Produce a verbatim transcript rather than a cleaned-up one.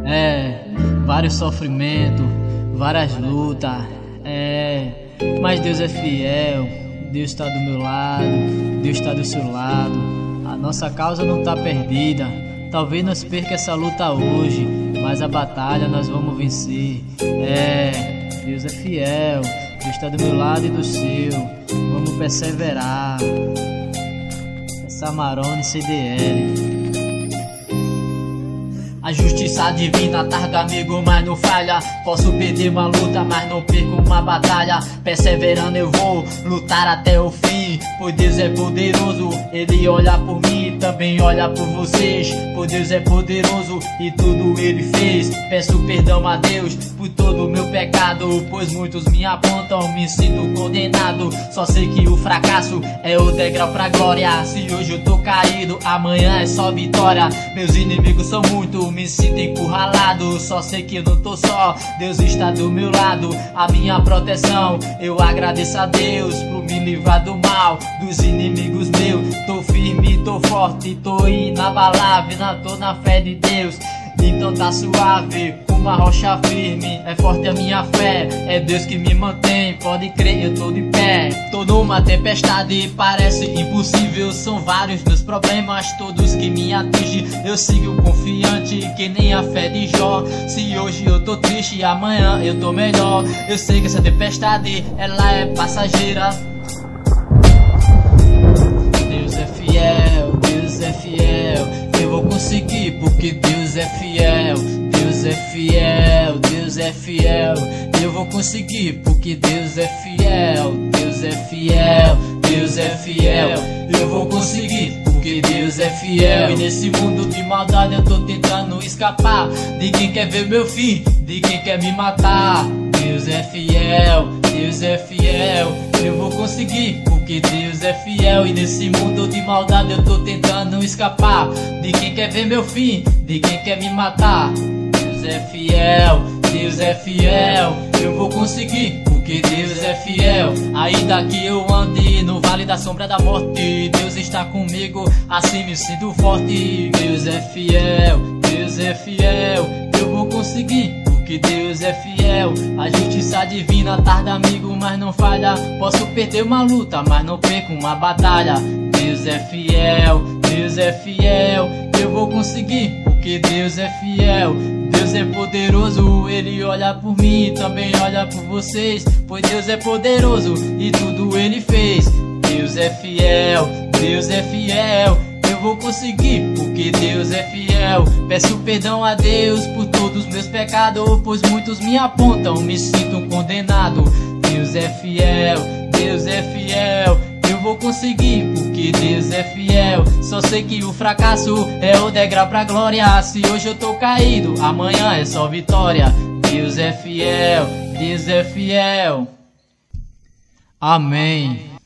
É, vários sofrimentos, várias lutas. É, mas Deus é fiel. Deus está do meu lado, Deus está do seu lado. A nossa causa não está perdida. Talvez nós perca essa luta hoje, mas a batalha nós vamos vencer. É, Deus é fiel. Deus está do meu lado e do seu. Vamos perseverar. Samarone C D L. A justiça divina tarda amigo, mas não falha. Posso perder uma luta, mas não perco uma batalha. Perseverando eu vou lutar até o fim, pois Deus é poderoso. Ele olha por mim, também olha por vocês, pois Deus é poderoso e tudo Ele fez. Peço perdão a Deus por todo o meu pecado, pois muitos me apontam, me sinto condenado. Só sei que o fracasso é o degrau pra glória. Se hoje eu tô caído, amanhã é só vitória. Meus inimigos são muitos, me sinto encurralado. Só sei que eu não tô só, Deus está do meu lado. A minha proteção, eu agradeço a Deus por me livrar do mal, dos inimigos meus. Tô firme, tô forte, tô inabalável, não tô na fé de Deus. Então tá suave, uma rocha firme. É forte a minha fé, é Deus que me mantém. Pode crer, eu tô de pé. Tô numa tempestade, parece impossível. São vários meus problemas, todos que me atingem. Eu sigo confiante, que nem a fé de Jó. Se hoje eu tô triste, amanhã eu tô melhor. Eu sei que essa tempestade, ela é passageira. Deus é fiel, Deus é fiel. Eu vou conseguir porque Deus é fiel. Deus é fiel, Deus é fiel. Eu vou conseguir porque Deus é fiel. Deus é fiel, Deus é fiel. Eu vou conseguir porque Deus é fiel. E nesse mundo de maldade eu tô tentando escapar de quem quer ver meu fim, de quem quer me matar. Deus é fiel, Deus é fiel. Eu vou conseguir porque Deus é fiel. E nesse mundo de maldade eu tô tentando escapar de quem quer ver meu fim, de quem quer me matar. Deus é fiel, Deus é fiel. Eu vou conseguir porque Deus é fiel. Ainda que eu ande no vale da sombra da morte, Deus está comigo, assim me sinto forte. Deus é fiel, Deus é fiel. Eu vou conseguir porque Deus é fiel. A justiça divina tarda amigo, mas não falha. Posso perder uma luta, mas não perco uma batalha. Deus é fiel, Deus é fiel. Eu vou conseguir porque Deus é fiel. Deus é poderoso, Ele olha por mim, também olha por vocês, pois Deus é poderoso e tudo Ele fez. Deus é fiel, Deus é fiel. Eu vou conseguir porque Deus é fiel. Peço perdão a Deus por todos os meus pecados, pois muitos me apontam, me sinto condenado. Deus é fiel, Deus é fiel. Eu vou conseguir porque Deus é fiel. Só sei que o fracasso é o degrau pra glória. Se hoje eu tô caído, amanhã é só vitória. Deus é fiel, Deus é fiel. Amém.